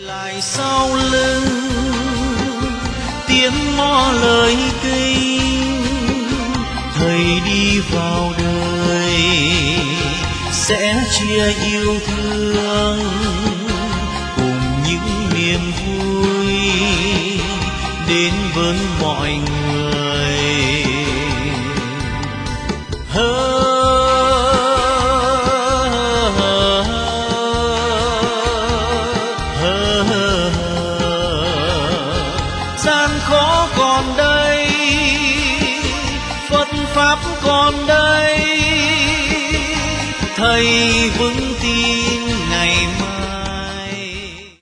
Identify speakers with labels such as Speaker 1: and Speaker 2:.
Speaker 1: lại sau lưng tiếng ngõ lời kinh, thầy đi vào đời sẽ chia yêu thương cùng những niềm vui đến với mọi người. Gian khó còn đây, Phật pháp còn đây, thầy vững tin